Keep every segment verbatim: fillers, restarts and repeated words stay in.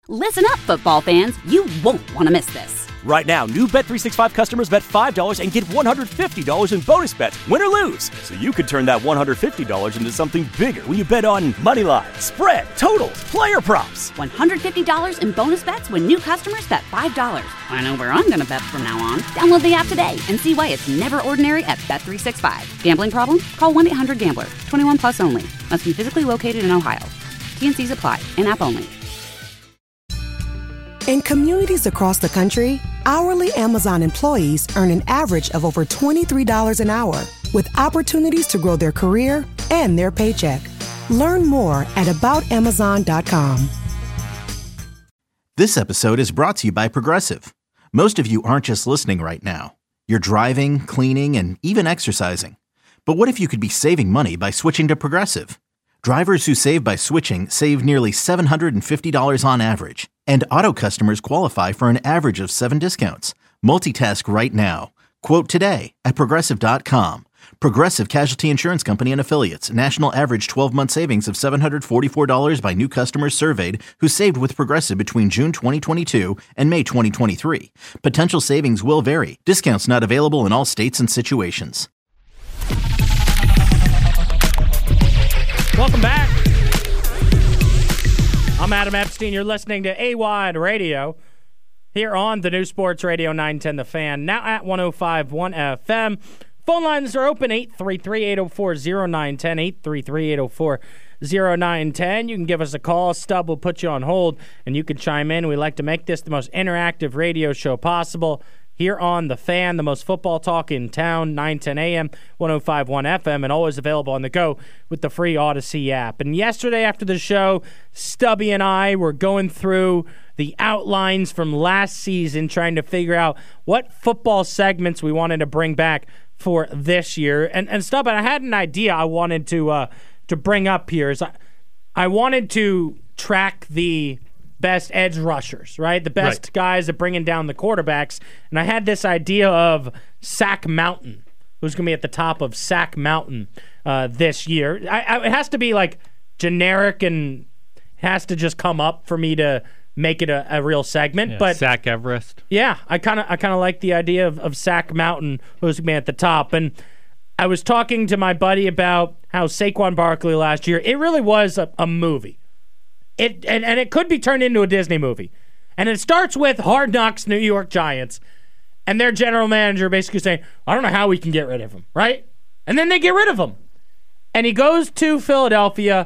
Listen up, football fans. You won't want to miss this. Right now, new Bet three sixty-five customers bet five dollars and get one hundred fifty dollars in bonus bets, win or lose. So you could turn that one hundred fifty dollars into something bigger when you bet on money line, spread, totals, player props. one hundred fifty dollars in bonus bets when new customers bet five dollars. I know where I'm going to bet from now on. Download the app today and see why it's never ordinary at Bet three sixty-five. Gambling problem? Call one eight hundred gambler. twenty-one plus only. Must be physically located in Ohio. T N Cs apply. In-app only. In communities across the country, hourly Amazon employees earn an average of over twenty-three dollars an hour, with opportunities to grow their career and their paycheck. Learn more at about amazon dot com. This episode is brought to you by Progressive. Most of you aren't just listening right now. You're driving, cleaning, and even exercising. But what if you could be saving money by switching to Progressive? Drivers who save by switching save nearly seven hundred fifty dollars on average. And auto customers qualify for an average of seven discounts. Multitask right now. Quote today at Progressive dot com. Progressive Casualty Insurance Company and Affiliates. National average twelve-month savings of seven hundred forty-four dollars by new customers surveyed who saved with Progressive between June twenty twenty-two and May twenty twenty-three. Potential savings will vary. Discounts not available in all states and situations. Welcome back. I'm Adam Epstein. You're listening to A-Wide Radio here on the new Sports Radio nine ten The Fan, now at one oh five point one F M. Phone lines are open, eight three three, eight oh four, oh nine one oh, eight three three, eight oh four, oh nine one oh. You can give us a call. Stub will put you on hold, and you can chime in. We like to make this the most interactive radio show possible here on The Fan, the most football talk in town, nine ten A M, one oh five point one F M, and always available on the go with the free Odyssey app. And yesterday after the show, Stubby and I were going through the outlines from last season, trying to figure out what football segments we wanted to bring back for this year. And, and Stubby, I had an idea I wanted to uh, to bring up here. Is I, I wanted to track the best edge rushers, right? The best right. guys that bringing down the quarterbacks. And I had this idea of Sack Mountain, who's going to be at the top of Sack Mountain uh, this year. I, I, it has to be like generic and has to just come up for me to make it a, a real segment. Yeah, but Sack Everest. Yeah, I kind of I kind of like the idea of, of Sack Mountain, who's going to be at the top. And I was talking to my buddy about how Saquon Barkley last year, it really was a, a movie. It and, and it could be turned into a Disney movie. And it starts with Hard Knocks New York Giants and their general manager basically saying, I don't know how we can get rid of him, right? And then they get rid of him. And he goes to Philadelphia,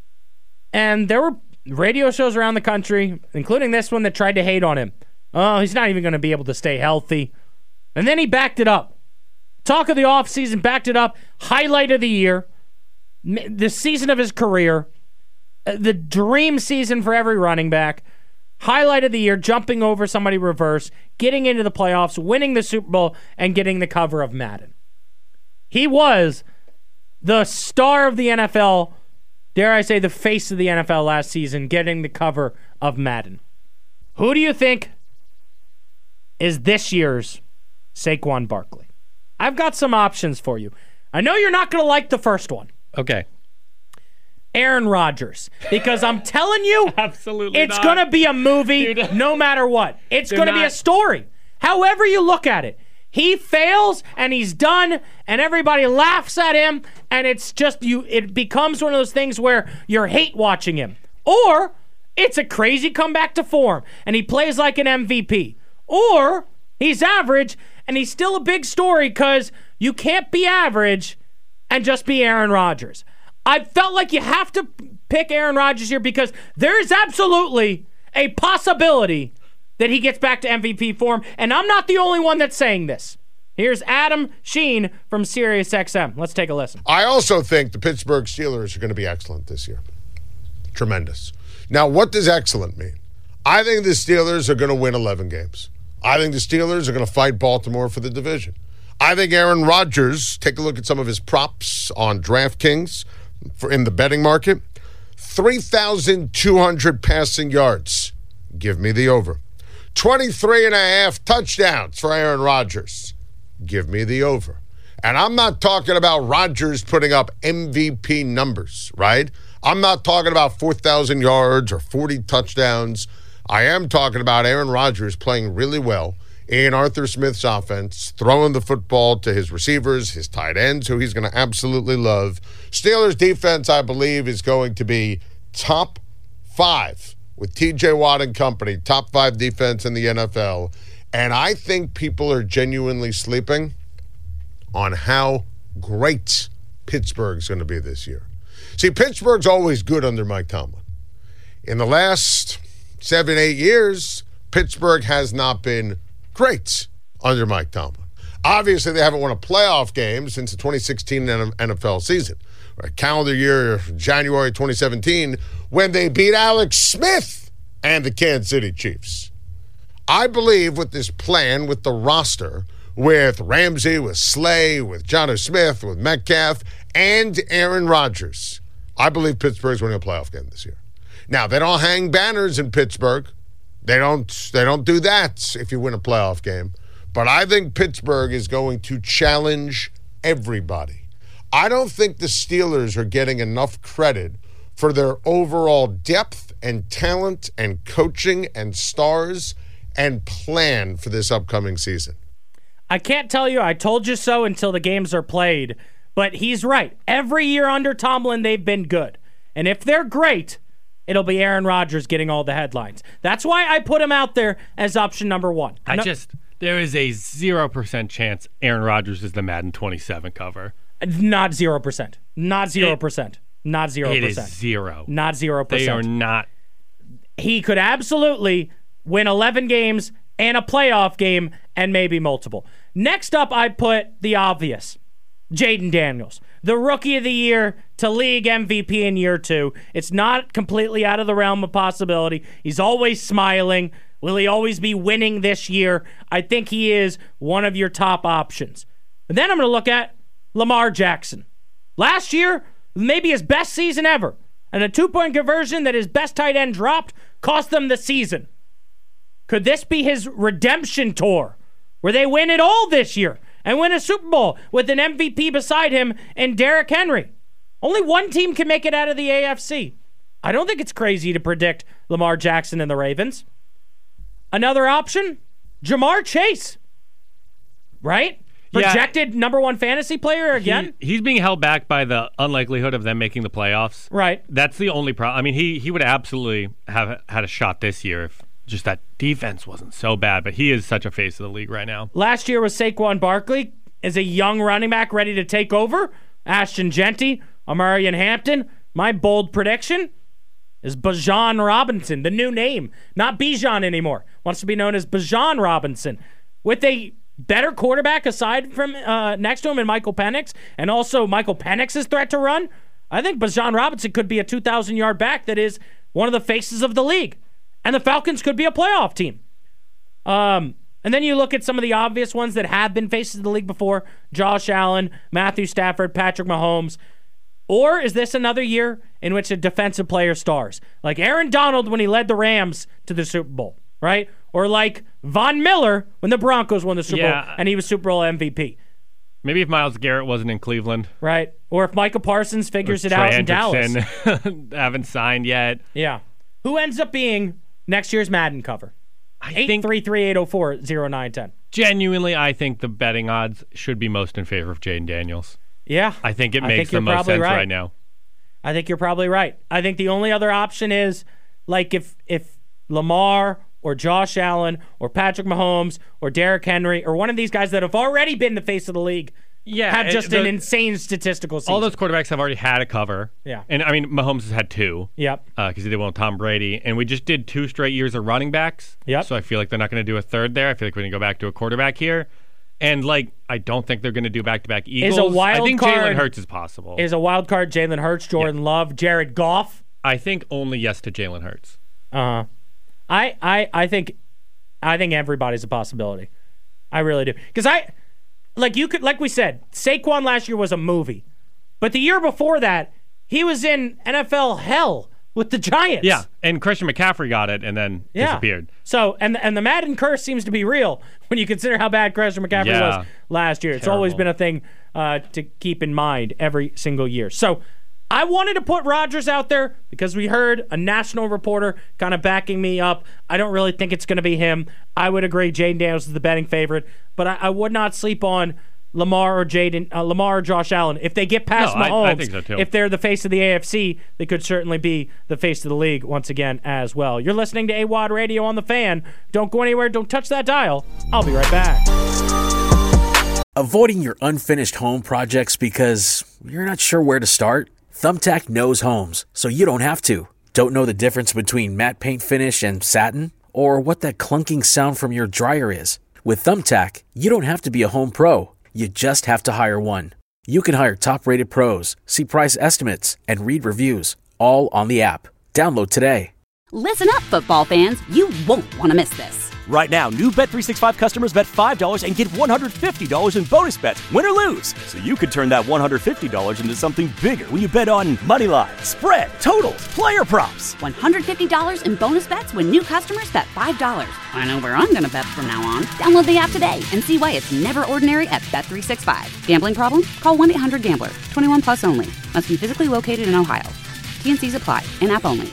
and there were radio shows around the country, including this one, that tried to hate on him. Oh, he's not even going to be able to stay healthy. And then he backed it up. Talk of the offseason, backed it up. Highlight of the year. The season of his career. The dream season for every running back. Highlight of the year, jumping over somebody reverse, getting into the playoffs, winning the Super Bowl, and getting the cover of Madden. He was the star of the N F L, dare I say the face of the N F L last season, getting the cover of Madden. Who do you think is this year's Saquon Barkley? I've got some options for you. I know you're not going to like the first one. Okay. Aaron Rodgers, because I'm telling you, absolutely, it's going to be a movie Dude, no matter what. It's going to be a story. However you look at it, he fails and he's done, and everybody laughs at him, and it's just you. It becomes one of those things where you're hate watching him, or it's a crazy comeback to form, and he plays like an M V P, or he's average and he's still a big story because you can't be average and just be Aaron Rodgers. I felt like you have to pick Aaron Rodgers here because there is absolutely a possibility that he gets back to M V P form, and I'm not the only one that's saying this. Here's Adam Sheen from Sirius X M. Let's take a listen. I also think the Pittsburgh Steelers are going to be excellent this year. Tremendous. Now, what does excellent mean? I think the Steelers are going to win eleven games. I think the Steelers are going to fight Baltimore for the division. I think Aaron Rodgers, take a look at some of his props on DraftKings, for in the betting market, three thousand two hundred passing yards. Give me the over. twenty-three and a half touchdowns for Aaron Rodgers. Give me the over. And I'm not talking about Rodgers putting up M V P numbers, right? I'm not talking about four thousand yards or forty touchdowns. I am talking about Aaron Rodgers playing really well in Arthur Smith's offense, throwing the football to his receivers, his tight ends, who he's going to absolutely love. Steelers defense, I believe, is going to be top five with T J Watt and company, top five defense in the N F L. And I think people are genuinely sleeping on how great Pittsburgh's going to be this year. See, Pittsburgh's always good under Mike Tomlin. In the last seven, eight years, Pittsburgh has not been great under Mike Tomlin. Obviously, they haven't won a playoff game since the twenty sixteen N F L season. Right, calendar year, January twenty seventeen, when they beat Alex Smith and the Kansas City Chiefs. I believe with this plan, with the roster, with Ramsey, with Slay, with Jonnu Smith, with Metcalf, and Aaron Rodgers, I believe Pittsburgh's winning a playoff game this year. Now, they don't hang banners in Pittsburgh. They don't, they don't do that if you win a playoff game. But I think Pittsburgh is going to challenge everybody. I don't think the Steelers are getting enough credit for their overall depth and talent and coaching and stars and plan for this upcoming season. I can't tell you I told you so until the games are played, but he's right. Every year under Tomlin, they've been good. And if they're great, it'll be Aaron Rodgers getting all the headlines. That's why I put him out there as option number one. I no- just, there is a zero percent chance Aaron Rodgers is the Madden twenty-seven cover. Not zero percent. Not zero percent. Not zero percent. It is zero. Not zero percent. They are not. He could absolutely win eleven games and a playoff game and maybe multiple. Next up, I put the obvious. Jayden Daniels, the rookie of the year to league M V P in year two. It's not completely out of the realm of possibility. He's always smiling. Will he always be winning this year? I think he is one of your top options. And then I'm going to look at Lamar Jackson. Last year, maybe his best season ever. And a two-point conversion that his best tight end dropped cost them the season. Could this be his redemption tour where they win it all this year and win a Super Bowl with an M V P beside him and Derrick Henry? Only one team can make it out of the A F C. I don't think it's crazy to predict Lamar Jackson and the Ravens. Another option, Jamar Chase. Right? Projected yeah. number one fantasy player again? He, he's being held back by the unlikelihood of them making the playoffs. Right. That's the only problem. I mean, he, he would absolutely have had a shot this year if just that defense wasn't so bad, but he is such a face of the league right now. Last year was Saquon Barkley as a young running back ready to take over. Ashton Genty, Amarian Hampton. My bold prediction is Bijan Robinson, the new name. Not Bijan anymore. Wants to be known as Bijan Robinson. With a better quarterback aside from uh, next to him and Michael Penix, and also Michael Penix's threat to run, I think Bijan Robinson could be a two thousand yard back that is one of the faces of the league. And the Falcons could be a playoff team. Um, and then you look at some of the obvious ones that have been faces of the league before. Josh Allen, Matthew Stafford, Patrick Mahomes. Or is this another year in which a defensive player stars? Like Aaron Donald when he led the Rams to the Super Bowl, right? Or like Von Miller when the Broncos won the Super yeah. Bowl and he was Super Bowl M V P. Maybe if Myles Garrett wasn't in Cleveland. Right. Or if Micah Parsons figures or it Trey out in Dallas. haven't signed yet. Yeah. Who ends up being next year's Madden cover? eight three three, eight oh four, oh nine one oh. Genuinely, I think the betting odds should be most in favor of Jayden Daniels. Yeah. I think it I makes think the most sense right. right now. I think you're probably right. I think the only other option is like if if Lamar or Josh Allen or Patrick Mahomes or Derrick Henry or one of these guys that have already been the face of the league yeah, have just the, an insane statistical season. All those quarterbacks have already had a cover. Yeah. And, I mean, Mahomes has had two. Yep. Because uh, he did one with Tom Brady. And we just did two straight years of running backs. Yep. So I feel like they're not going to do a third there. I feel like we're going to go back to a quarterback here. And, like, I don't think they're going to do back-to-back Eagles. Is a wild I think card, Jalen Hurts is possible. Is a wild card Jalen Hurts, Jordan yeah. Love, Jared Goff? I think only yes to Jalen Hurts. Uh-huh. I, I, I think I think everybody's a possibility. I really do. Because I... Like you could, like we said, Saquon last year was a movie, but the year before that, he was in N F L hell with the Giants. Yeah, and Christian McCaffrey got it and then yeah. disappeared. So, and and the Madden curse seems to be real when you consider how bad Christian McCaffrey yeah. was last year. It's Terrible. always been a thing uh, to keep in mind every single year. So, I wanted to put Rodgers out there because we heard a national reporter kind of backing me up. I don't really think it's going to be him. I would agree Jaden Daniels is the betting favorite, but I, I would not sleep on Lamar or Jaden, uh, Lamar or Josh Allen. If they get past no, Mahomes, I, I think so too. If they're the face of the A F C, they could certainly be the face of the league once again as well. You're listening to A W O D Radio on The Fan. Don't go anywhere. Don't touch that dial. I'll be right back. Avoiding your unfinished home projects because you're not sure where to start? Thumbtack knows homes, so you don't have to. Don't know the difference between matte paint finish and satin? Or what that clunking sound from your dryer is? With Thumbtack, you don't have to be a home pro. You just have to hire one. You can hire top-rated pros, see price estimates, and read reviews, all on the app. Download today. Listen up, football fans. You won't want to miss this. Right now, new Bet three sixty-five customers bet five dollars and get one hundred fifty dollars in bonus bets, win or lose. So you could turn that one hundred fifty dollars into something bigger when you bet on money line, spread, totals, player props. one hundred fifty dollars in bonus bets when new customers bet five dollars. I know where I'm going to bet from now on. Download the app today and see why it's never ordinary at Bet three sixty-five. Gambling problem? Call one eight hundred gambler. twenty-one plus only. Must be physically located in Ohio. T N Cs apply. In-app only.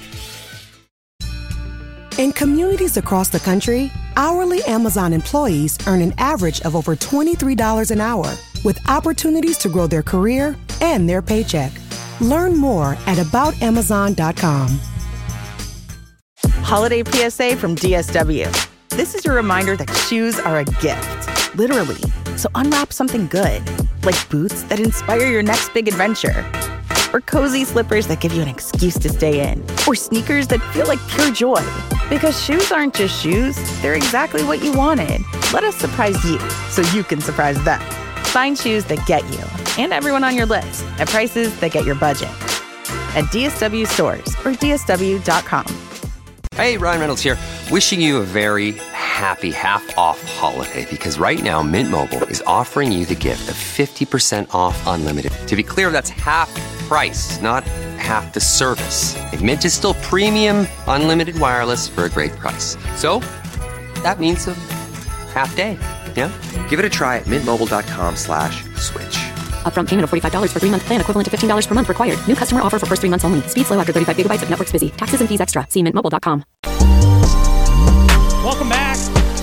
In communities across the country, hourly Amazon employees earn an average of over twenty-three dollars an hour, with opportunities to grow their career and their paycheck. Learn more at about amazon dot com. Holiday P S A from D S W. This is your reminder that shoes are a gift, literally. So unwrap something good, like boots that inspire your next big adventure, or cozy slippers that give you an excuse to stay in, or sneakers that feel like pure joy. Because shoes aren't just shoes, they're exactly what you wanted. Let us surprise you so you can surprise them. Find shoes that get you and everyone on your list at prices that get your budget. At D S W stores or D S W dot com. Hey, Ryan Reynolds here. Wishing you a very happy half-off holiday because right now Mint Mobile is offering you the gift of fifty percent off unlimited. To be clear, that's half price, not half the service. And Mint is still premium unlimited wireless for a great price. So that means a half day. Yeah? Give it a try at mintmobile.com slash switch. Upfront payment of forty-five dollars for three-month plan equivalent to fifteen dollars per month required. New customer offer for first three months only. Speed slow after thirty-five gigabytes if network's busy. Taxes and fees extra. See mint mobile dot com. Welcome back.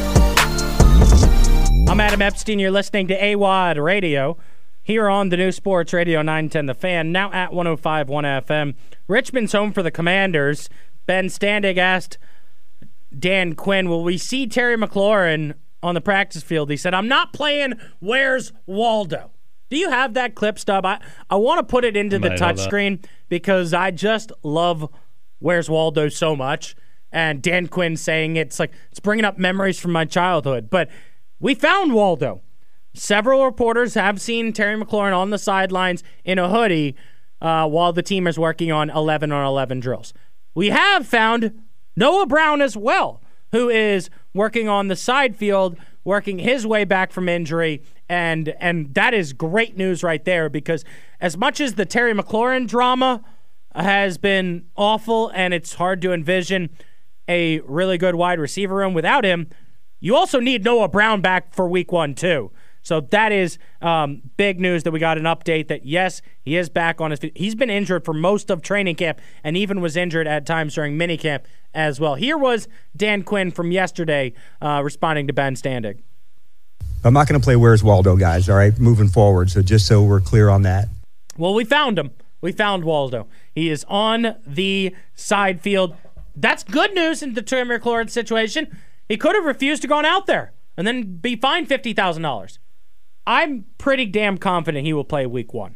I'm Adam Epstein. You're listening to A W O D Radio here on the new Sports Radio nine ten The Fan, now at one oh five point one F M. Richmond's home for the Commanders. Ben Standig asked Dan Quinn, will we see Terry McLaurin on the practice field? He said, I'm not playing Where's Waldo. Do you have that clip, Stub? I, I want to put it into the touchscreen because I just love Where's Waldo so much. And Dan Quinn saying it's like it's bringing up memories from my childhood. But we found Waldo. Several reporters have seen Terry McLaurin on the sidelines in a hoodie uh, while the team is working on eleven on eleven drills. We have found Noah Brown as well, who is working on the side field, working his way back from injury. And and that is great news right there because as much as the Terry McLaurin drama has been awful and it's hard to envision a really good wide receiver room without him, you also need Noah Brown back for week one too. So that is um, big news that we got an update that, yes, he is back on his feet. He's been injured for most of training camp and even was injured at times during minicamp as well. Here was Dan Quinn from yesterday uh, responding to Ben Standig. I'm not going to play Where's Waldo, guys, all right, moving forward. So just so we're clear on that. Well, we found him. We found Waldo. He is on the side field. That's good news in the Terry McLaurin situation. He could have refused to go on out there and then be fined fifty thousand dollars. I'm pretty damn confident he will play week one.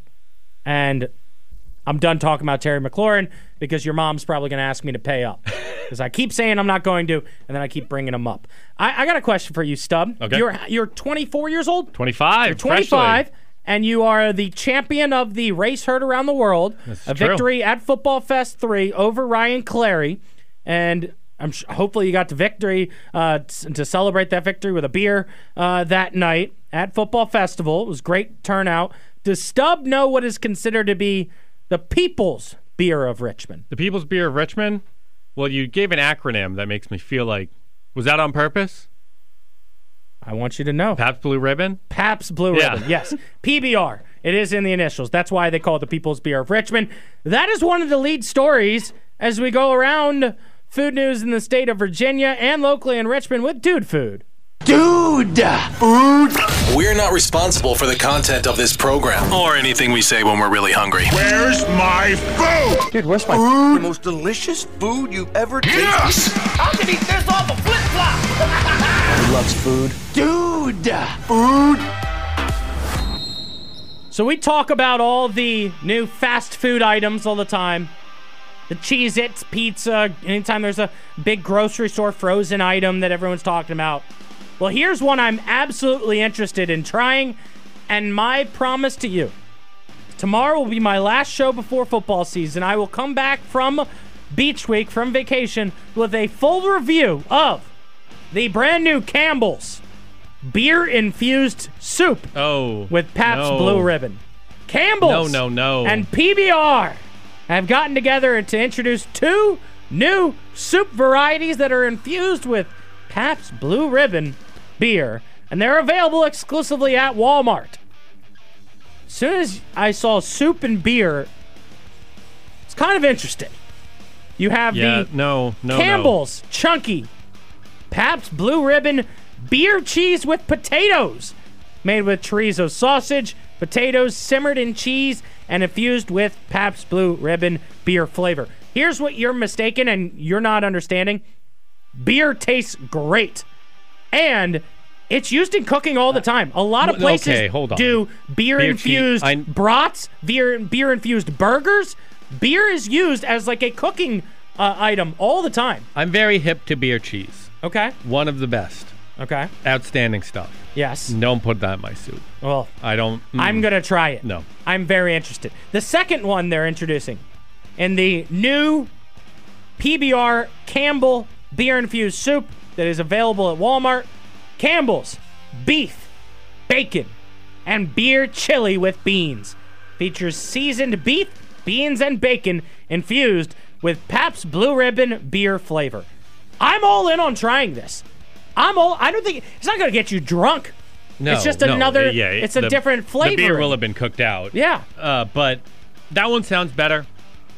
And I'm done talking about Terry McLaurin because your mom's probably going to ask me to pay up. Because I keep saying I'm not going to, and then I keep bringing him up. I, I got a question for you, Stub. Okay. You're you're twenty-four years old? twenty-five. You're twenty-five, freshly. And you are the champion of the race herd around the world. That's a true. Victory at Football Fest three over Ryan Clary. And I'm sh- hopefully you got to victory uh, t- to celebrate that victory with a beer uh, that night at Football Festival. It was great turnout. Does Stub know what is considered to be the People's Beer of Richmond? The People's Beer of Richmond? Well, you gave an acronym that makes me feel like, was that on purpose? I want you to know. Pabst Blue Ribbon? Pabst Blue Yeah. Ribbon, yes. P B R It is in the initials. That's why they call it the People's Beer of Richmond. That is one of the lead stories as we go around food news in the state of Virginia and locally in Richmond with Dude Food. Dude Food. We're not responsible for the content of this program or anything we say when we're really hungry. Where's my food? Dude, where's my food? The most delicious food you've ever tasted. Yes! I can eat this off a flip-flop. Who loves food? Dude Food. So we talk about all the new fast food items all the time. The Cheez-Its, pizza, anytime there's a big grocery store frozen item that everyone's talking about. Well, here's one I'm absolutely interested in trying, and my promise to you. Tomorrow will be my last show before football season. I will come back from Beach Week, from vacation, with a full review of the brand new Campbell's beer-infused soup Oh. with Pabst no. Blue Ribbon. Campbell's No, no, no. and P B R have gotten together to introduce two new soup varieties that are infused with Pabst Blue Ribbon beer, and they're available exclusively at Walmart. As soon as I saw soup and beer, it's kind of interesting. You have Yeah, the no, no, Campbell's Chunky Pabst Blue Ribbon beer cheese with potatoes, made with chorizo sausage, potatoes simmered in cheese, and infused with Pabst Blue Ribbon beer flavor. Here's what you're mistaken and you're not understanding. Beer tastes great. And it's used in cooking all the time. A lot of places Okay, hold on. do Beer beer-infused cheese, I- brats, beer, beer-infused burgers. Beer is used as like a cooking uh, item all the time. I'm very hip to beer cheese. Okay. One of the best. Okay. Outstanding stuff. Yes. Don't put that in my soup. Well, I don't. mm. I'm going to try it. No. I'm very interested. The second one they're introducing in the new P B R Campbell beer-infused soup that is available at Walmart. Campbell's beef, bacon, and beer chili with beans. Features seasoned beef, beans, and bacon infused with Pabst Blue Ribbon beer flavor. I'm all in on trying this. I'm all. I don't think it's not going to get you drunk. No, it's just no, another. Yeah, it's a the- different flavor. The beer will have been cooked out. Yeah. Uh, but that one sounds better.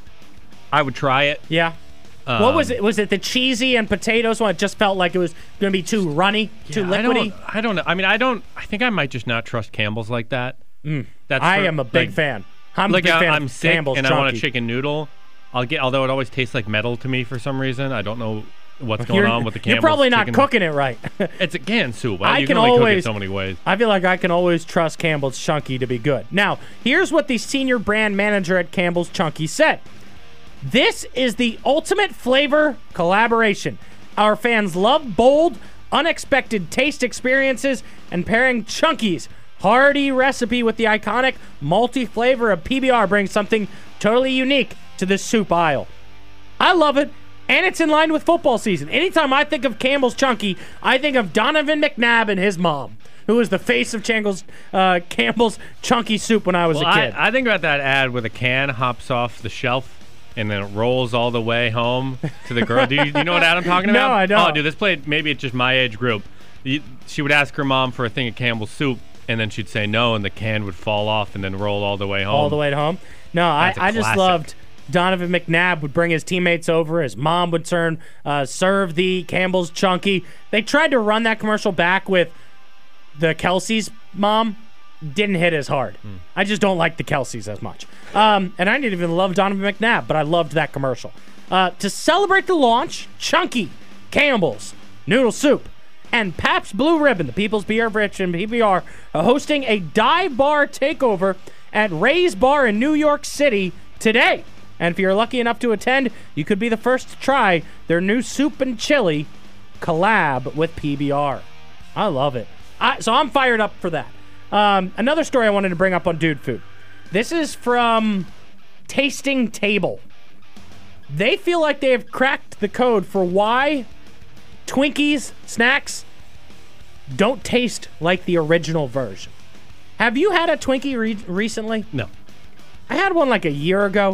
I would try it. Yeah. Um, what was it? Was it the cheesy and potatoes one? It just felt like it was going to be too runny, too Yeah, I liquidy. don't, I don't know. I mean, I don't. I think I might just not trust Campbell's like that. Mm. That's I for- am a big like- fan. I'm like a big I, fan I'm of sick Campbell's and I want a Chunky. chicken noodle. I'll get. Although it always tastes like metal to me for some reason. I don't know what's going You're- on with the Campbell's You're probably not chicken. cooking it right. It's a canned soup. I you can can only always cook it so many ways. I feel like I can always trust Campbell's Chunky to be good. Now, here's what the senior brand manager at Campbell's Chunky said. This is the ultimate flavor collaboration. Our fans love bold, unexpected taste experiences, and pairing Chunky's hearty recipe with the iconic multi-flavor of P B R brings something totally unique to the soup aisle. I love it, and it's in line with football season. Anytime I think of Campbell's Chunky, I think of Donovan McNabb and his mom, who was the face of Campbell's, uh, Campbell's Chunky soup when I was Well, a kid. I, I think about that ad where the can hops off the shelf and then it rolls all the way home to the girl. do, you, do you know what ad I'm talking No, about? I don't. Oh, dude, this played. Maybe it's just my age group. You, she would ask her mom for a thing of Campbell's soup, and then she'd say no, and the can would fall off and then roll all the way home. All the way home. No, I, That's a I just classic. loved Donovan McNabb would bring his teammates over. His mom would turn uh, serve the Campbell's Chunky. They tried to run that commercial back with the Kelsey's mom. Didn't hit as hard. Hmm. I just don't like the Kelseys as much. Um, and I didn't even love Donovan McNabb, but I loved that commercial. Uh, to celebrate the launch, Chunky, Campbell's, Noodle Soup, and Pabst Blue Ribbon, the People's Beer of Richmond, P B R, are hosting a dive bar takeover at Ray's Bar in New York City today. And if you're lucky enough to attend, you could be the first to try their new soup and chili collab with P B R. I love it. I, so I'm fired up for that. Um, another story I wanted to bring up on Dude Food. This is from Tasting Table. They feel like they have cracked the code for why Twinkies snacks don't taste like the original version. Have you had a Twinkie re- recently? No. I had one like a year ago.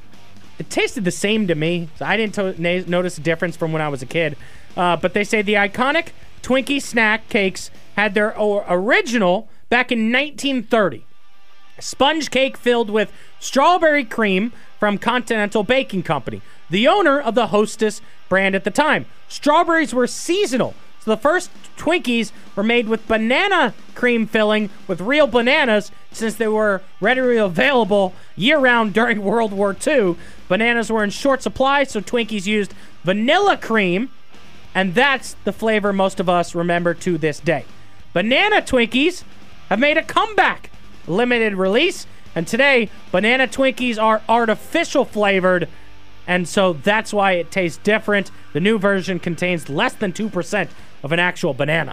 It tasted the same to me, so I didn't to- na- notice a difference from when I was a kid. Uh, but they say the iconic Twinkie snack cakes had their o- original back in nineteen thirty. sponge cake filled with strawberry cream from Continental Baking Company, the owner of the Hostess brand at the time. Strawberries were seasonal, so the first Twinkies were made with banana cream filling with real bananas since they were readily available year-round during World War Two. Bananas were in short supply, so Twinkies used vanilla cream, and that's the flavor most of us remember to this day. Banana Twinkies have made a comeback. Limited release, and today, banana Twinkies are artificial flavored, and so that's why it tastes different. The new version contains less than two percent of an actual banana.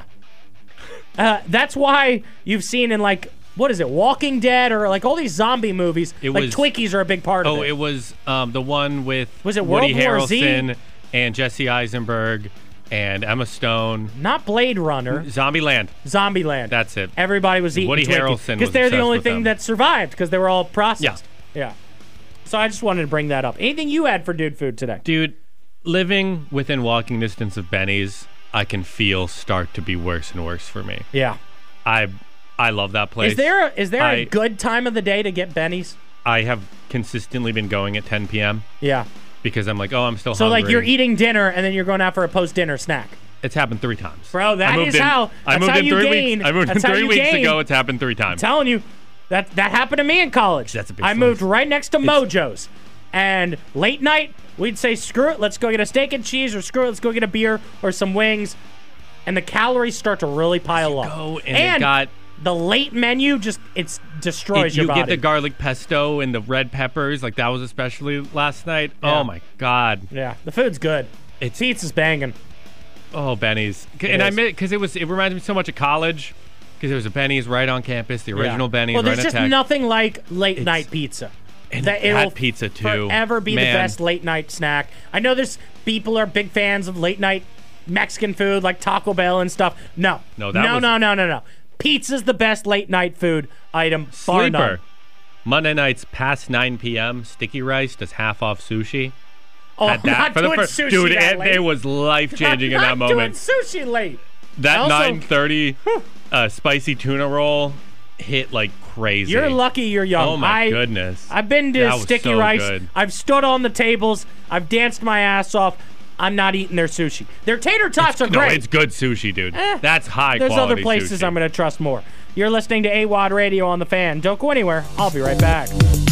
Uh, that's why you've seen in, like, what is it, Walking Dead, or like all these zombie movies, It like was- Twinkies are a big part Oh, of it. it was um, the one with Was it Woody World War Z? Harrelson and Jesse Eisenberg and Emma Stone. Not Blade Runner. Zombieland. Zombieland. That's it. Everybody was eating Woody Twinkies. Harrelson Because was they're the obsessed only with thing them. that survived, because they were all processed. Yeah. Yeah. So I just wanted to bring that up. Anything you had for dude food today? Dude, living within walking distance of Benny's, I can feel start to be worse and worse for me. Yeah. I I love that place. Is there, is there I, a good time of the day to get Benny's? I have consistently been going at ten p.m. Yeah. because I'm like, oh, I'm still So, hungry. like, you're eating dinner, and then you're going out for a post-dinner snack. It's happened three times. Bro, I that moved is in- how, I that's moved how in you three gain. weeks. I moved That's in how three you weeks gain. ago. It's happened three times. I'm telling you, that that happened to me in college. That's a big I slice. moved right next to Mojo's, and late night we'd say, "Screw it, let's go get a steak and cheese," or "Screw it, let's go get a beer or some wings," and the calories start to really pile up. Go and, it got the late menu just it's destroys it, your you body. get the garlic pesto and the red peppers. Like that was especially last night. Yeah. Oh my god. Yeah, the food's good. It's pizza's banging. Oh, Benny's, It and I is. admit because it was it reminds me so much of college because there was a Benny's right on campus, the original Yeah. Benny's. Well, there's right just at Tech. nothing like late It's- night pizza. And that that it'll pizza, too. forever be Man. the best late night snack. I know there's people are big fans of late night Mexican food like Taco Bell and stuff. No, No, that no, was- no, no, no, no. Pizza's the best late night food item. Bar none. Sleeper. Monday nights past nine p.m. Sticky Rice does half off sushi. Oh, Had I'm not for the doing first- sushi dude. that It, late. it was life changing in that I'm moment. not doing sushi late. That Also- nine thirty uh, spicy tuna roll hit like crazy. You're lucky you're young. Oh my I, goodness. I've been to That was Sticky so Rice. good. I've stood on the tables. I've danced my ass off. I'm not eating their sushi. Their tater tots are No, great. it's good sushi, dude. Eh, That's high There's quality other places sushi. I'm going to trust more. You're listening to A W O D Radio on the Fan. Don't go anywhere. I'll be right back.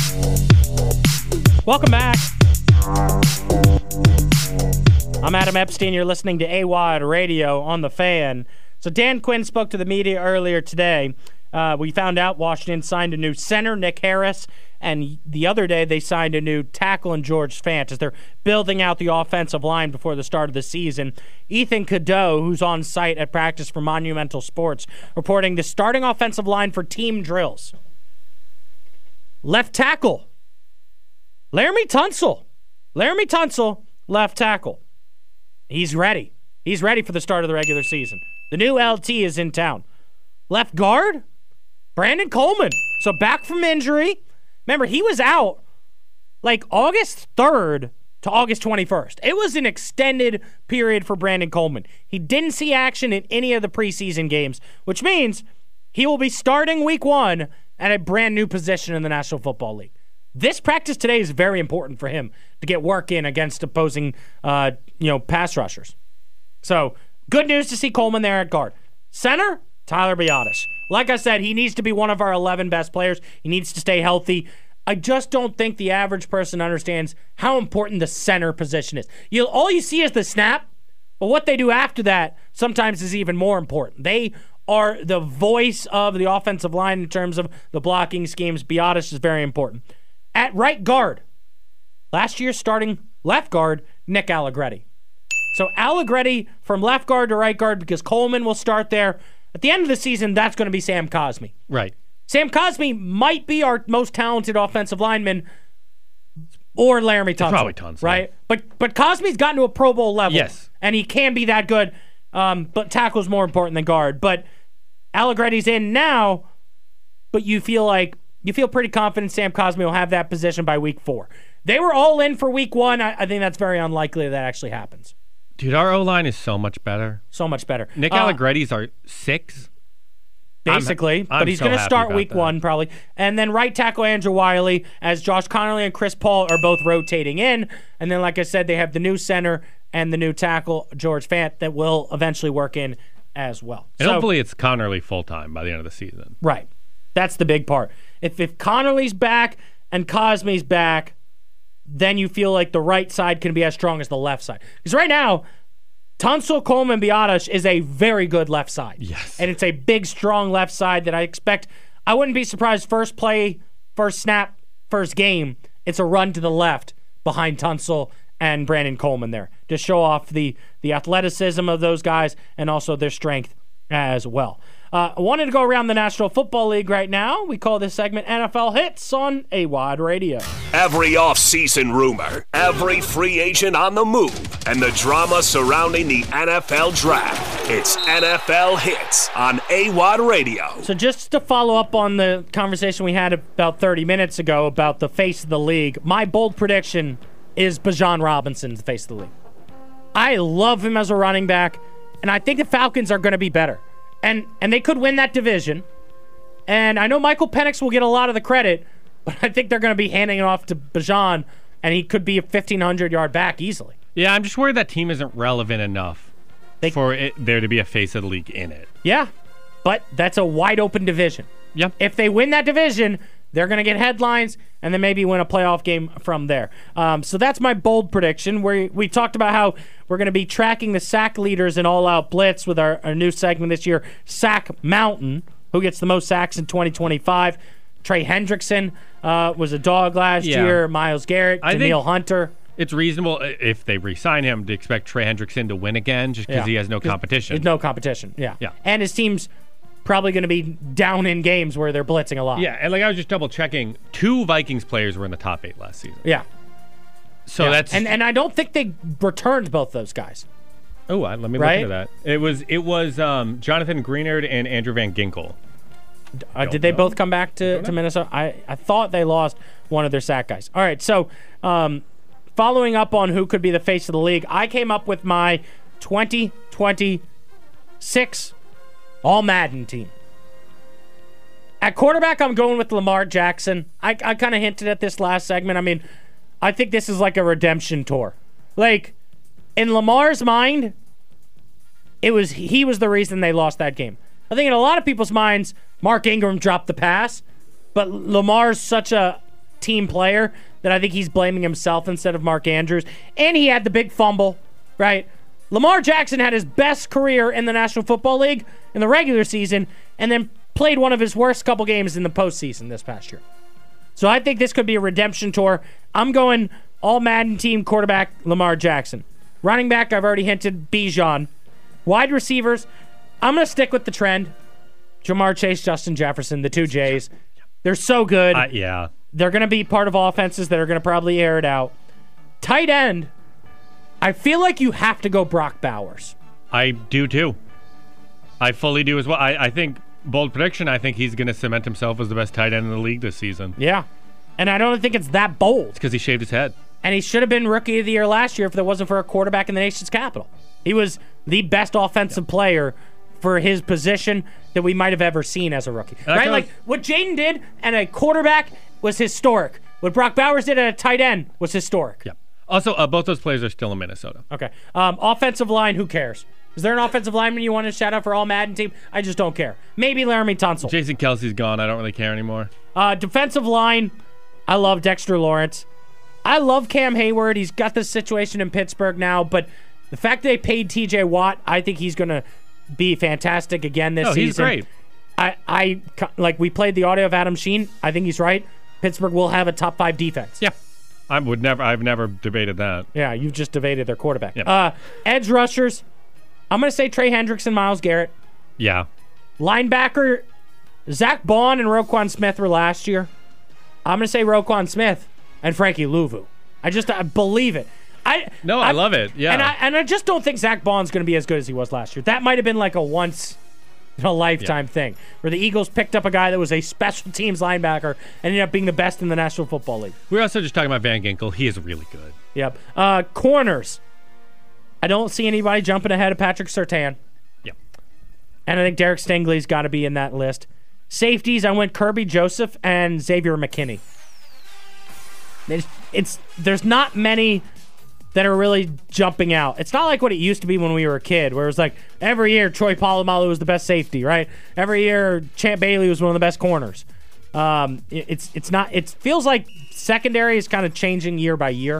Welcome back. I'm Adam Epstein. You're listening to A W O D Radio on the Fan. So Dan Quinn spoke to the media earlier today. Uh, we found out Washington signed a new center, Nick Harris, and the other day they signed a new tackle in George Fant as they're building out the offensive line before the start of the season. Ethan Cadeau, who's on site at practice for Monumental Sports, reporting the starting offensive line for team drills. Left tackle, Laramie Tunsil. Laramie Tunsil, left tackle. He's ready. He's ready for the start of the regular season. The new L T is in town. Left guard, Brandon Coleman. So back from injury. Remember, he was out like August third to August twenty-first. It was an extended period for Brandon Coleman. He didn't see action in any of the preseason games, which means he will be starting week one at a brand new position in the National Football League. This practice today is very important for him to get work in against opposing, uh, you know, pass rushers. So good news to see Coleman there at guard. Center, Tyler Biotis. Like I said, he needs to be one of our eleven best players. He needs to stay healthy. I just don't think the average person understands how important the center position is. You all you see is the snap, but what they do after that sometimes is even more important. They are the voice of the offensive line in terms of the blocking schemes. Biotis is very important. At right guard, last year starting left guard, Nick Allegretti. So Allegretti from left guard to right guard because Coleman will start there. At the end of the season, that's going to be Sam Cosmi. Right. Sam Cosmi might be our most talented offensive lineman, or Laramie Tunsil. Probably Tunsil. Right? But but Cosmi's gotten to a Pro Bowl level. Yes. And he can be that good, um, but tackle's more important than guard. But Allegretti's in now, but you feel like you feel pretty confident Sam Cosmi will have that position by week four. They were all in for week one. I, I think that's very unlikely that actually happens. Dude, our O-line is so much better. So much better. Nick Uh, Allegretti's our six. basically. I'm, but I'm he's so going to happy start about week that. one probably. And then right tackle Andrew Wiley, as Josh Connolly and Chris Paul are both rotating in. And then, like I said, they have the new center and the new tackle, George Fant, that will eventually work in as well. And so, hopefully it's Connerly full-time by the end of the season. Right. That's the big part. If if Connerly's back and Cosme's back, then you feel like the right side can be as strong as the left side. Because right now, Tunsil, Coleman, Biotish is a very good left side. Yes. And it's a big, strong left side that I expect. I wouldn't be surprised first play, first snap, first game, it's a run to the left behind Tunsil and Brandon Coleman there to show off the, the athleticism of those guys and also their strength as well. Uh, I wanted to go around the National Football League right now. We call this segment N F L Hits on A W O D Radio. Every off-season rumor, every free agent on the move, and the drama surrounding the N F L Draft. It's N F L Hits on A W O D Radio. So just to follow up on the conversation we had about thirty minutes ago about the face of the league, my bold prediction is Bijan Robinson, the face of the league. I love him as a running back, and I think the Falcons are going to be better. And and they could win that division. And I know Michael Penix will get a lot of the credit, but I think they're going to be handing it off to Bijan, and he could be a fifteen hundred yard back easily. Yeah, I'm just worried that team isn't relevant enough they, for it, there to be a face of the league in it. Yeah, but that's a wide open division. Yeah. If they win that division, they're going to get headlines and then maybe win a playoff game from there. Um, so that's my bold prediction. We we talked about how we're going to be tracking the sack leaders in All Out Blitz with our, our new segment this year, Sack Mountain, who gets the most sacks in twenty twenty-five. Trey Hendrickson uh, was a dog last Yeah. year. Miles Garrett, I Daniil think Hunter. It's reasonable if they re-sign him to expect Trey Hendrickson to win again just because Yeah. he has no competition. There's no competition, yeah. Yeah. And his team's probably going to be down in games where they're blitzing a lot. Yeah, and like I was just double checking, two Vikings players were in the top eight last season. Yeah. So Yeah. that's and and I don't think they returned both those guys. oh, let me Right? look into that. It was it was um, Jonathan Greenard and Andrew Van Ginkel. Uh, did they both come back to, to Minnesota? I, I thought they lost one of their sack guys. All right, so um, following up on who could be the face of the league, I came up with my twenty twenty-six All Madden team. At quarterback, I'm going with Lamar Jackson. I, I kind of hinted at this last segment. I mean, I think this is like a redemption tour. Like, in Lamar's mind, it was he was the reason they lost that game. I think in a lot of people's minds, Mark Ingram dropped the pass, but Lamar's such a team player that I think he's blaming himself instead of Mark Andrews. And he had the big fumble, right? Lamar Jackson had his best career in the National Football League in the regular season and then played one of his worst couple games in the postseason this past year. So I think this could be a redemption tour. I'm going all Madden team quarterback Lamar Jackson. Running back, I've already hinted, Bijan. Wide receivers, I'm going to stick with the trend. Jamar Chase, Justin Jefferson, the two J's. They're so good. Uh, yeah. They're going to be part of offenses that are going to probably air it out. Tight end, I feel like you have to go Brock Bowers. I do too. I fully do as well. I, I think, bold prediction, I think he's going to cement himself as the best tight end in the league this season. Yeah. And I don't think it's that bold. It's because he shaved his head. And he should have been Rookie of the Year last year if there wasn't for a quarterback in the nation's capital. He was the best offensive yeah. player for his position that we might have ever seen as a rookie. And right? Like, what Jaden did and a quarterback was historic. What Brock Bowers did at a tight end was historic. Yeah. Also, uh, both those players are still in Minnesota. Okay. Um, offensive line, who cares? Is there an offensive lineman you want to shout out for all Madden team? I just don't care. Maybe Laramie Tunsil. Jason Kelsey's gone. I don't really care anymore. Uh, defensive line, I love Dexter Lawrence. I love Cam Hayward. He's got this situation in Pittsburgh now, but the fact they paid T J Watt, I think he's going to be fantastic again this no, season. He's great. I, I, like, we played the audio of Adam Sheen. I think he's right. Pittsburgh will have a top five defense. Yeah. I would never, I've never debated that. Yeah, you've just debated their quarterback. Yep. Uh, edge rushers, I'm going to say Trey Hendrickson, Myles Garrett. Yeah. Linebacker, Zach Bond and Roquan Smith were last year. I'm going to say Roquan Smith and Frankie Louvu. I just I believe it. I No, I, I love it. Yeah. And I and I just don't think Zach Bond's going to be as good as he was last year. That might have been like a once in a lifetime yeah. thing where the Eagles picked up a guy that was a special teams linebacker and ended up being the best in the National Football League. We're also just talking about Van Ginkel. He is really good. Yep. Uh, corners. I don't see anybody jumping ahead of Patrick Surtain. Yep. And I think Derek Stingley's got to be in that list. Safeties, I went Kirby Joseph and Xavier McKinney. It's, it's there's not many that are really jumping out. It's not like what it used to be when we were a kid, where it was like every year Troy Polamalu was the best safety, right? Every year Champ Bailey was one of the best corners. Um, it, it's it's not. It feels like secondary is kind of changing year by year.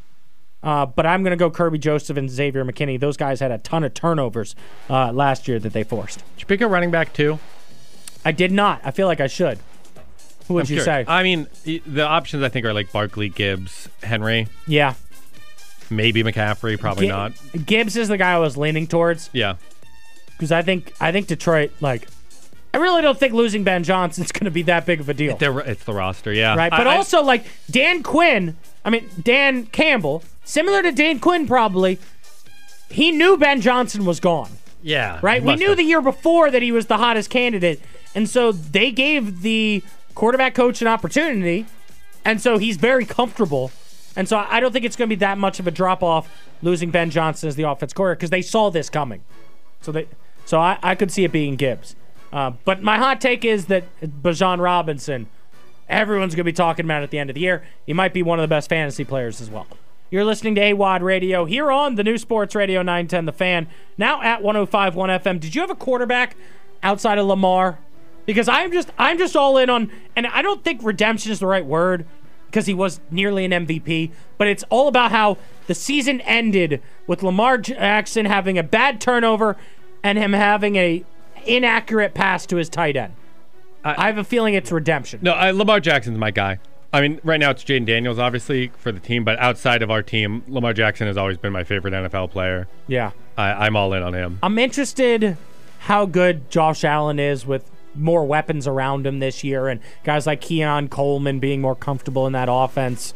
Uh, but I'm going to go Kirby Joseph and Xavier McKinney. Those guys had a ton of turnovers uh, last year that they forced. Did you pick a running back too? I did not. I feel like I should. Who would I'm you curious. say? I mean, the options I think are like Barkley, Gibbs, Henry. Yeah. Maybe McCaffrey, probably Gi- not. Gibbs is the guy I was leaning towards. Yeah. Because I think I think Detroit, like, I really don't think losing Ben Johnson's going to be that big of a deal. They're, it's the roster, yeah. Right, but I, also, like, Dan Quinn, I mean, Dan Campbell, similar to Dan Quinn probably, he knew Ben Johnson was gone. Yeah. Right? We knew have. the year before that he was the hottest candidate, and so they gave the quarterback coach an opportunity, and so he's very comfortable. And so I don't think it's going to be that much of a drop-off losing Ben Johnson as the offense coordinator because they saw this coming. So they, so I, I could see it being Gibbs. Uh, but my hot take is that Bijan Robinson, everyone's going to be talking about at the end of the year. He might be one of the best fantasy players as well. You're listening to A W O D Radio here on the new Sports Radio nine ten The Fan, now at one oh five point one F M. Did you have a quarterback outside of Lamar? Because I'm just I'm just all in on, and I don't think redemption is the right word because he was nearly an M V P, but it's all about how the season ended with Lamar Jackson having a bad turnover and him having a inaccurate pass to his tight end. I, I have a feeling it's redemption. No, I, Lamar Jackson's my guy. I mean, right now it's Jaden Daniels, obviously, for the team, but outside of our team, Lamar Jackson has always been my favorite N F L player. Yeah. I, I'm all in on him. I'm interested how good Josh Allen is with more weapons around him this year and guys like Keon Coleman being more comfortable in that offense.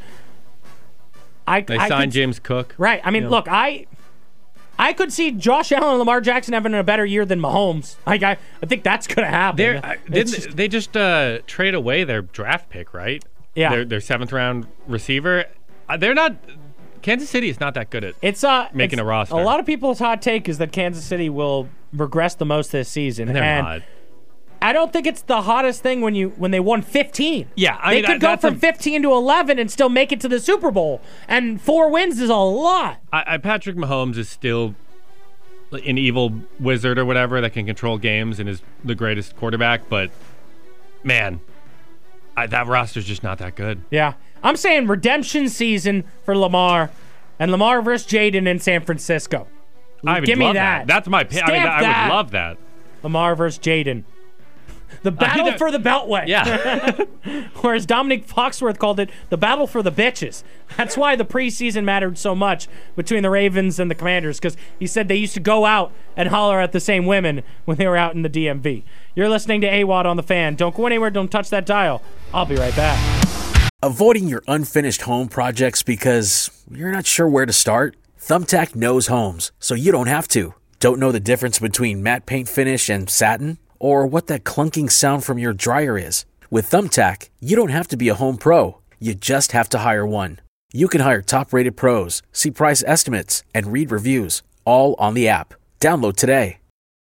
I, they I signed could, James Cook. Right. I mean, yeah. look, I I could see Josh Allen and Lamar Jackson having a better year than Mahomes. Like, I, I think that's going to happen. They're, uh, didn't, just, they just uh, trade away their draft pick, right? Yeah. Their, their seventh round receiver. Uh, they're not. Kansas City is not that good at it's, uh, making it's, a roster. A lot of people's hot take is that Kansas City will regress the most this season. And they're and not. I don't think it's the hottest thing when you when they won fifteen. Yeah, I they mean, could go that's from a, fifteen to eleven and still make it to the Super Bowl. And four wins is a lot. I, I, Patrick Mahomes is still an evil wizard or whatever that can control games and is the greatest quarterback. But man, I, that roster's just not that good. Yeah, I'm saying redemption season for Lamar, and Lamar versus Jaden in San Francisco. I would Give me love that. that. That's my pick. I mean, I that. would love that. Lamar versus Jaden. The battle uh, for the Beltway. Yeah. Whereas Dominic Foxworth called it the battle for the bitches. That's why the preseason mattered so much between the Ravens and the Commanders, because he said they used to go out and holler at the same women when they were out in the D M V. You're listening to A W O D on The Fan. Don't go anywhere. Don't touch that dial. I'll be right back. Avoiding your unfinished home projects because you're not sure where to start? Thumbtack knows homes, so you don't have to. Don't know the difference between matte paint finish and satin? Or what that clunking sound from your dryer is? With Thumbtack, you don't have to be a home pro. You just have to hire one. You can hire top-rated pros, see price estimates, and read reviews, all on the app. Download today.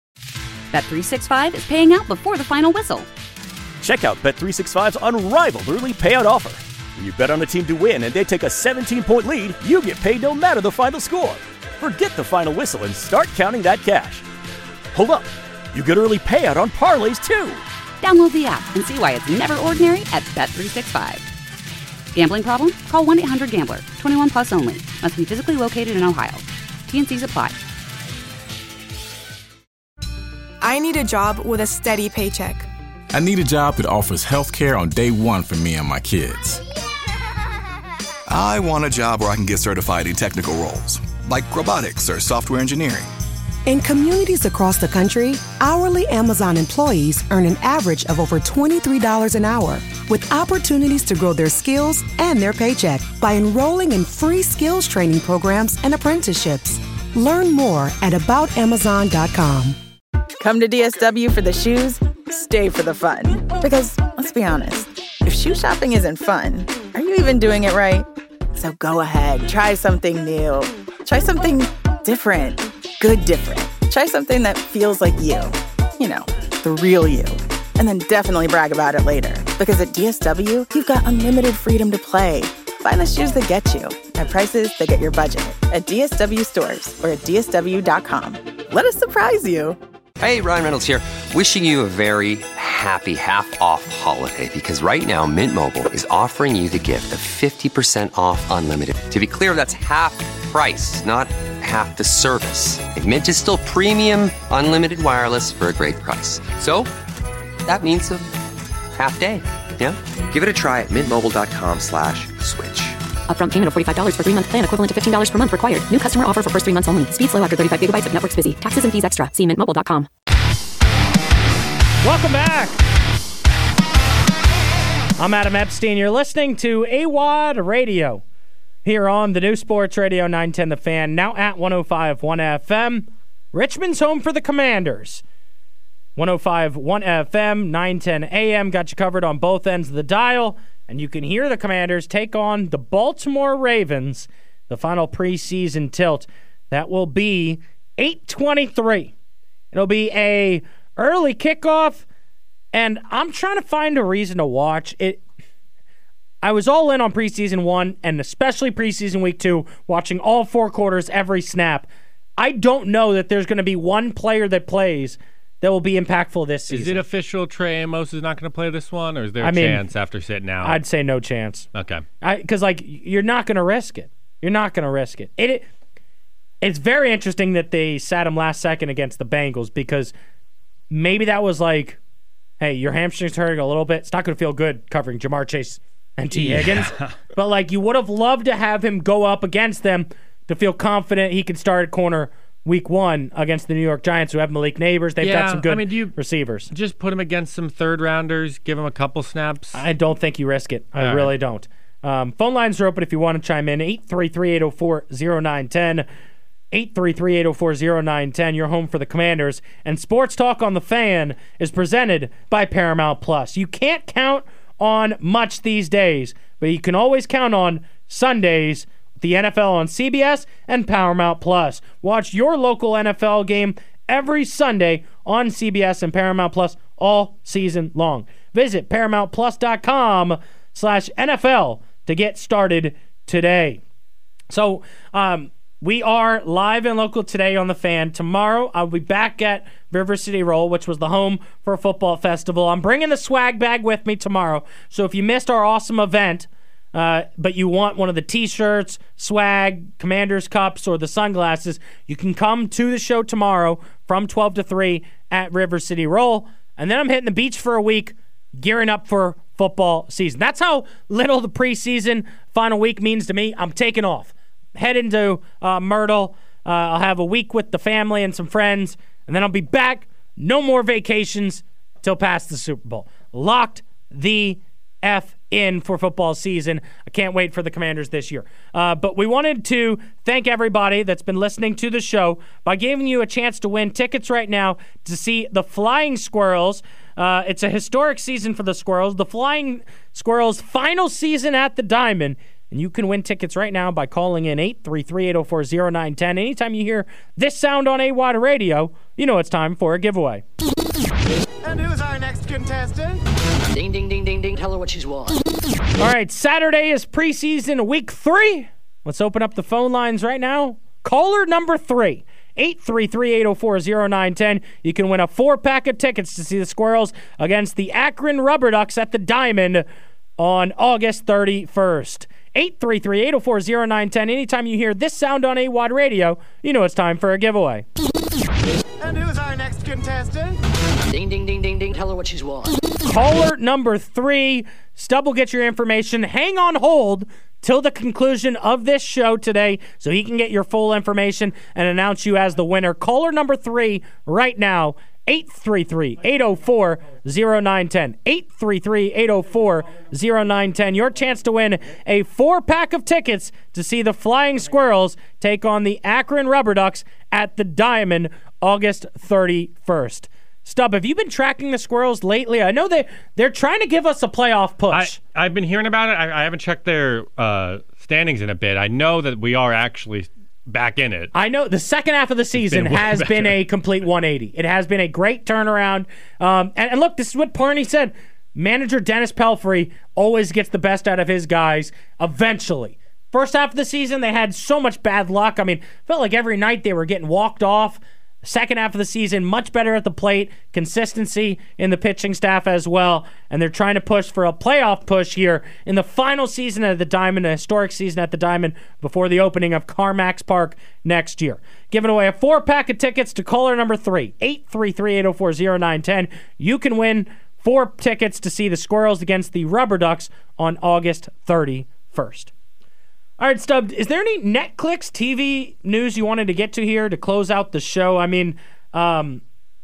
Bet three sixty-five is paying out before the final whistle. Check out Bet three sixty-five's unrivaled early payout offer. When you bet on a team to win and they take a seventeen-point lead, you get paid no matter the final score. Forget the final whistle and start counting that cash. Hold up. You get early payout on parlays, too. Download the app and see why it's never ordinary at Bet three sixty-five. Gambling problem? Call one eight hundred gambler. twenty-one plus only. Must be physically located in Ohio. T and C's apply. I need a job with a steady paycheck. I need a job that offers health care on day one for me and my kids. I want a job where I can get certified in technical roles, like robotics or software engineering. In communities across the country, hourly Amazon employees earn an average of over twenty-three dollars an hour, with opportunities to grow their skills and their paycheck by enrolling in free skills training programs and apprenticeships. Learn more at about amazon dot com. Come to D S W for the shoes, stay for the fun. Because, let's be honest, if shoe shopping isn't fun, are you even doing it right? So go ahead, try something new. Try something different. Good different. Try something that feels like you. You know, the real you. And then definitely brag about it later. Because at D S W, you've got unlimited freedom to play. Find the shoes that get you at prices that get your budget at D S W stores or at D S W dot com. Let us surprise you. Hey, Ryan Reynolds here. Wishing you a very happy half-off holiday because right now Mint Mobile is offering you the gift of fifty percent off unlimited. To be clear, that's half price, not half the service. And Mint is still premium unlimited wireless for a great price. So that means a half day. Yeah? Give it a try at mintmobile.com slash switch. Upfront payment of forty-five dollars for three-month plan equivalent to fifteen dollars per month required. New customer offer for first three months only. Speed slow after thirty-five gigabytes if network's busy. Taxes and fees extra. See mint mobile dot com. Welcome back. I'm Adam Epstein. You're listening to A W O D Radio here on the new Sports Radio nine ten The Fan, now at one oh five point one F M. Richmond's home for the Commanders. one oh five point one F M, nine ten A M. Got you covered on both ends of the dial. And you can hear the Commanders take on the Baltimore Ravens, the final preseason tilt. That will be eight twenty-three. It'll be a early kickoff, and I'm trying to find a reason to watch it. I was all in on preseason one, and especially preseason week two, watching all four quarters, every snap. I don't know that there's going to be one player that plays that will be impactful this season. Is it official Trey Amos is not going to play this one, or is there a I mean, chance after sitting out? I'd say no chance. Okay. Because, like, you're not going to risk it. You're not going to risk it. It, it. It's very interesting that they sat him last second against the Bengals because maybe that was like, hey, your hamstring's hurting a little bit. It's not going to feel good covering Jamar Chase and T. Yeah. Higgins. But, like, you would have loved to have him go up against them to feel confident he could start at corner week one against the New York Giants, who have Malik Neighbors. They've yeah, got some good I mean, do you receivers. Just put him against some third-rounders, give him a couple snaps? I don't think you risk it. I All really right. don't. Um, phone lines are open if you want to chime in. eight three three, eight oh four, oh nine one oh. eight three three, eight oh four, oh nine one oh. You're home for the Commanders. And Sports Talk on the Fan is presented by Paramount Plus. You can't count on much these days, but you can always count on Sundays, the N F L on C B S and Paramount Plus. Watch your local N F L game every Sunday on C B S and Paramount Plus all season long. Visit ParamountPlus.com slash NFL to get started today. So um, we are live and local today on The Fan. Tomorrow I'll be back at River City Roll, which was the home for a football festival. I'm bringing the swag bag with me tomorrow. So if you missed our awesome event, Uh, but you want one of the t-shirts, swag, Commanders cups, or the sunglasses, you can come to the show tomorrow from twelve to three at River City Roll. And then I'm hitting the beach for a week, gearing up for football season. That's how little the preseason final week means to me. I'm taking off. Heading to uh, Myrtle. Uh, I'll have a week with the family and some friends, and then I'll be back. No more vacations till past the Super Bowl. Locked the F in for football season. I can't wait for the Commanders this year. Uh, but we wanted to thank everybody that's been listening to the show by giving you a chance to win tickets right now to see the Flying Squirrels. Uh, it's a historic season for the Squirrels. The Flying Squirrels' final season at the Diamond. And you can win tickets right now by calling in eight three three, eight oh four, oh nine one oh. Anytime you hear this sound on A W O D Radio, you know it's time for a giveaway. And who's our next contestant? Ding, ding, ding, ding, ding. Tell her what she's won. All right, Saturday is preseason week three. Let's open up the phone lines right now. Caller number three, eight three three, eight oh four, oh nine one oh. You can win a four-pack of tickets to see the Squirrels against the Akron Rubber Ducks at the Diamond on August thirty-first. eight three three, eight oh four, oh nine one oh. Anytime you hear this sound on A W O D Radio, you know it's time for a giveaway. And who's our next contestant? Ding, ding, ding, ding, ding. Tell her what she's won. Caller number three. Stub will get your information. Hang on hold till the conclusion of this show today so he can get your full information and announce you as the winner. Caller number three right now, eight three three, eight oh four, oh nine one oh. eight three three, eight oh four, oh nine one oh. Your chance to win a four-pack of tickets to see the Flying Squirrels take on the Akron Rubber Ducks at the Diamond August thirty-first. Stub, have you been tracking the Squirrels lately? I know they, they're trying to give us a playoff push. I, I've been hearing about it. I, I haven't checked their uh, standings in a bit. I know that we are actually back in it. I know the second half of the season has better. been a complete one eighty. It has been a great turnaround. Um, and, and look, this is what Parney said. Manager Dennis Pelfrey always gets the best out of his guys eventually. First half of the season, they had so much bad luck. I mean, felt like every night they were getting walked off. Second half of the season, much better at the plate, consistency in the pitching staff as well, and they're trying to push for a playoff push here in the final season of the Diamond, a historic season at the Diamond before the opening of CarMax Park next year. Giving away a four-pack of tickets to caller number three, eight three three, eight oh four, oh nine one oh. You can win four tickets to see the Squirrels against the Rubber Ducks on August thirty-first. All right, Stubbs, is there any Netflix T V news you wanted to get to here to close out the show? I mean, um,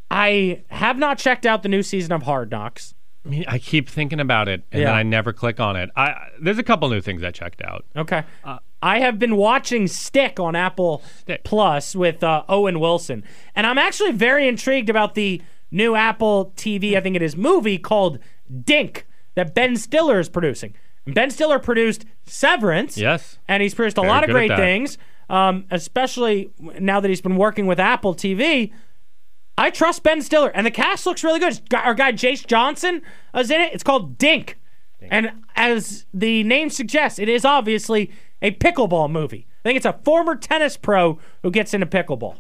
I have not checked out the new season of Hard Knocks. I mean, I keep thinking about it, and Yeah. then I never click on it. I There's a couple new things I checked out. Okay. Uh, I have been watching Stick on Apple Stick. Plus with uh, Owen Wilson, and I'm actually very intrigued about the new Apple T V, I think it is, movie called Dink that Ben Stiller is producing. Ben Stiller produced Severance. Yes. And he's produced a Very lot of good at great that. things, um, especially now that he's been working with Apple T V. I trust Ben Stiller. And the cast looks really good. Our guy Jace Johnson is in it. It's called Dink. Dink. And as the name suggests, it is obviously a pickleball movie. I think it's a former tennis pro who gets into pickleball.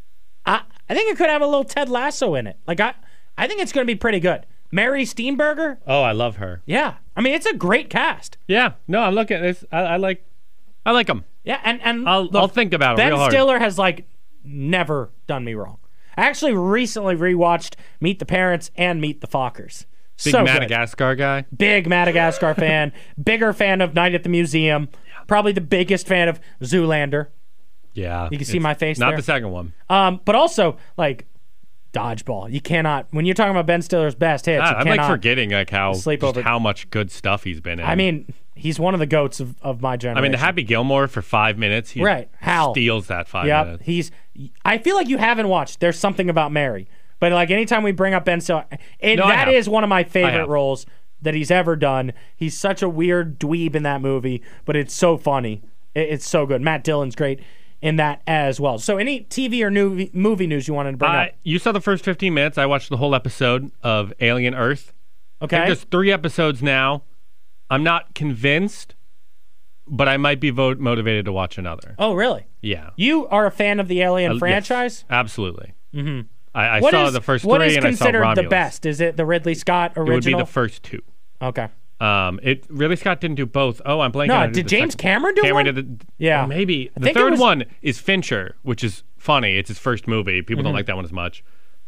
I, I think it could have a little Ted Lasso in it. Like I, I think it's going to be pretty good. Mary Steenburgen? Oh, I love her. Yeah. I mean, it's a great cast. Yeah. No, I'm looking at this. I, I like I like them. Yeah, and, and I'll, look, I'll think about it Ben real hard. Stiller has, like, never done me wrong. I actually recently rewatched Meet the Parents and Meet the Fockers. Big so Madagascar good. guy. Big Madagascar fan. Bigger fan of Night at the Museum. Yeah. Probably the biggest fan of Zoolander. Yeah. You can see my face not there. the second one. Um, but also, like, Dodgeball. You cannot, when you're talking about Ben Stiller's best hits, God, you I'm cannot like forgetting like how sleep just over. how much good stuff he's been in. I mean, he's one of the goats of, of my generation. I mean, the Happy Gilmore for five minutes, he right. Hal steals that five yep. minutes. He's. I feel like you haven't watched There's Something About Mary, but like anytime we bring up Ben Stiller, it, No, that is one of my favorite I roles that he's ever done. He's such a weird dweeb in that movie, but it's so funny. It, it's so good. Matt Dillon's great in that as well. So any T V or new movie news you wanted to bring uh, up? You saw the first fifteen minutes. I watched the whole episode of Alien Earth. Okay. I think there's three episodes now. I'm not convinced, but I might be vote motivated to watch another. Oh, really? Yeah. You are a fan of the Alien Uh, franchise? Yes, absolutely. Mm-hmm. I, I What saw is- the first what three is and I saw considered Romulus. the best? Is it the Ridley Scott original? It would be the first two. Okay. Um, it Ridley Scott didn't do both. Oh, I'm blanking. No, on who did the James second- Cameron do Cameron one? Did the, Yeah. or maybe I the think it third was- one is Fincher, which is funny. It's his first movie. People Mhm. don't like that one as much.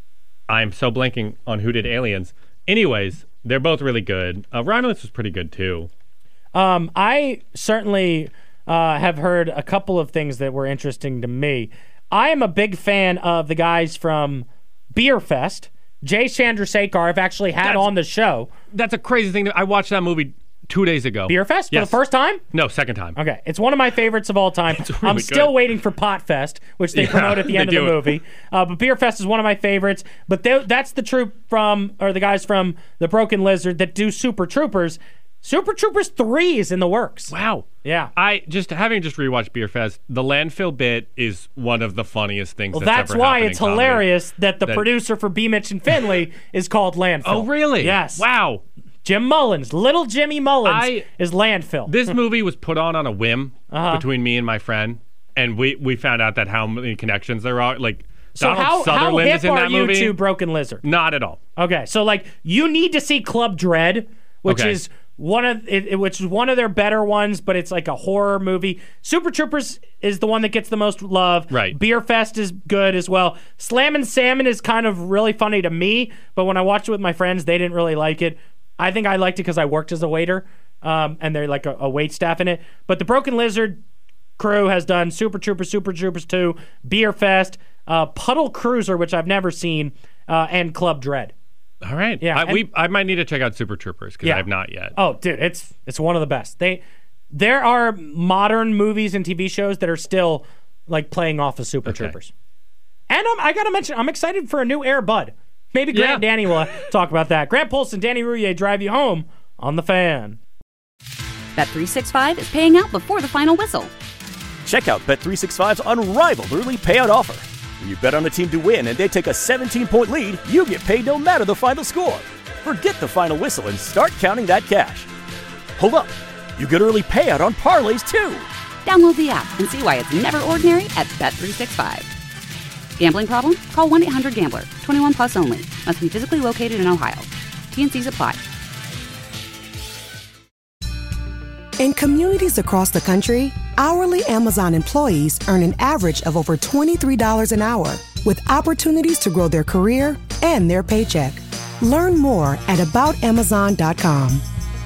I'm so blanking on who did Aliens. Anyways, they're both really good. Uh, Romulus was pretty good too. Um, I certainly uh, have heard a couple of things that were interesting to me. I am a big fan of the guys from Beer Fest. Jay Chandrasekhar, I've actually had That's- on the show. That's a crazy thing. I watched that movie two days ago. Beer Fest? Yes. For the first time? No, second time. Okay, it's one of my favorites of all time. I'm really still good. waiting for Pot Fest, which they Yeah, promote at the they end of the do. movie. Uh, but Beer Fest is one of my favorites. But they, that's the troupe from, or the guys from the Broken Lizard that do Super Troopers. Super Troopers three is in the works. Wow. Yeah. I just having just rewatched Beer Fest, the landfill bit is one of the funniest things. Well, that's, that's ever why happened in it's comedy. hilarious that the That- producer for B. Mitch and Finley is called Landfill. Oh, really? Yes. Wow. Jim Mullins, little Jimmy Mullins, I- is Landfill. This movie was put on on a whim Uh-huh. between me and my friend, and we we found out that how many connections there are. Like so Donald how, how Sutherland hip is in are that you movie. to Broken Lizard? Not at all. Okay, so like you need to see Club Dread, which Okay. is one of it, it- which is one of their better ones, but it's like a horror movie. Super Troopers is the one that gets the most love. Right. Beer Fest is good as well. Slammin' Salmon is kind of really funny to me, but when I watched it with my friends, they didn't really like it. I think I liked it because I worked as a waiter, um, and they're like a, a wait staff in it. But the Broken Lizard crew has done Super Troopers, Super Troopers two, Beer Fest, uh, Puddle Cruiser, which I've never seen, uh, and Club Dread. All right. Yeah, I, and- we I might need to check out Super Troopers because Yeah. I have not yet. Oh, dude, it's it's one of the best. They there are modern movies and T V shows that are still like playing off of Super Okay. Troopers. And um, I gotta mention, I'm excited for a new Air Bud. Maybe Grant Yeah. and Danny will talk about that. Grant Polson, Danny Rouillet drive you home on the Fan. Bet three sixty-five is paying out before the final whistle. Check out Bet three sixty-five's unrivaled early payout offer. When you bet on a team to win and they take a seventeen-point lead, you get paid no matter the final score. Forget the final whistle and start counting that cash. Hold up. You get early payout on parlays, too. Download the app and see why it's never ordinary at Bet three sixty-five. Gambling problem? Call one eight hundred gambler. twenty-one plus only. Must be physically located in Ohio. T N Cs apply. In communities across the country, hourly Amazon employees earn an average of over twenty-three dollars an hour, with opportunities to grow their career and their paycheck. Learn more at about amazon dot com.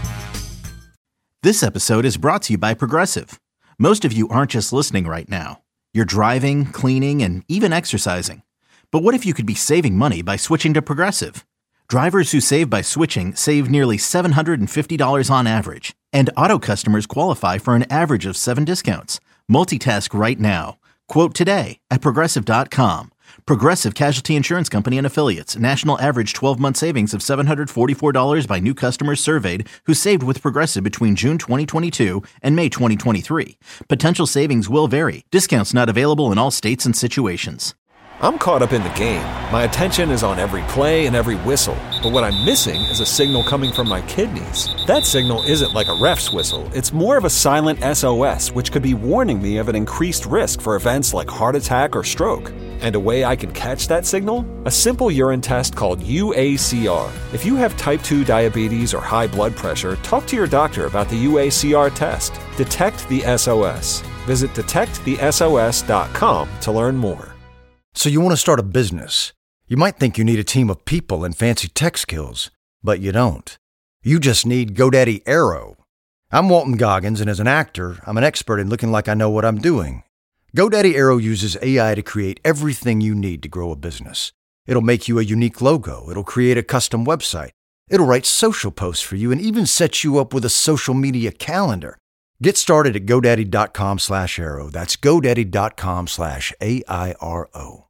This episode is brought to you by Progressive. Most of you aren't just listening right now. You're driving, cleaning, and even exercising. But what if you could be saving money by switching to Progressive? Drivers who save by switching save nearly seven hundred fifty dollars on average. And auto customers qualify for an average of seven discounts. Multitask right now. Quote today at progressive dot com. Progressive Casualty Insurance Company and Affiliates. National average twelve-month savings of seven hundred forty-four dollars by new customers surveyed who saved with Progressive between June twenty twenty-two and May twenty twenty-three. Potential savings will vary. Discounts not available in all states and situations. I'm caught up in the game. My attention is on every play and every whistle. But what I'm missing is a signal coming from my kidneys. That signal isn't like a ref's whistle. It's more of a silent S O S, which could be warning me of an increased risk for events like heart attack or stroke. And a way I can catch that signal? A simple urine test called U A C R. If you have type two diabetes or high blood pressure, talk to your doctor about the U A C R test. Detect the S O S. Visit detect the S O S dot com to learn more. So you want to start a business. You might think you need a team of people and fancy tech skills, but you don't. You just need GoDaddy Aero. I'm Walton Goggins, and as an actor, I'm an expert in looking like I know what I'm doing. GoDaddy Aero uses A I to create everything you need to grow a business. It'll make you a unique logo. It'll create a custom website. It'll write social posts for you and even set you up with a social media calendar. Get started at GoDaddy dot com slash Aero. That's GoDaddy dot com slash A I R O.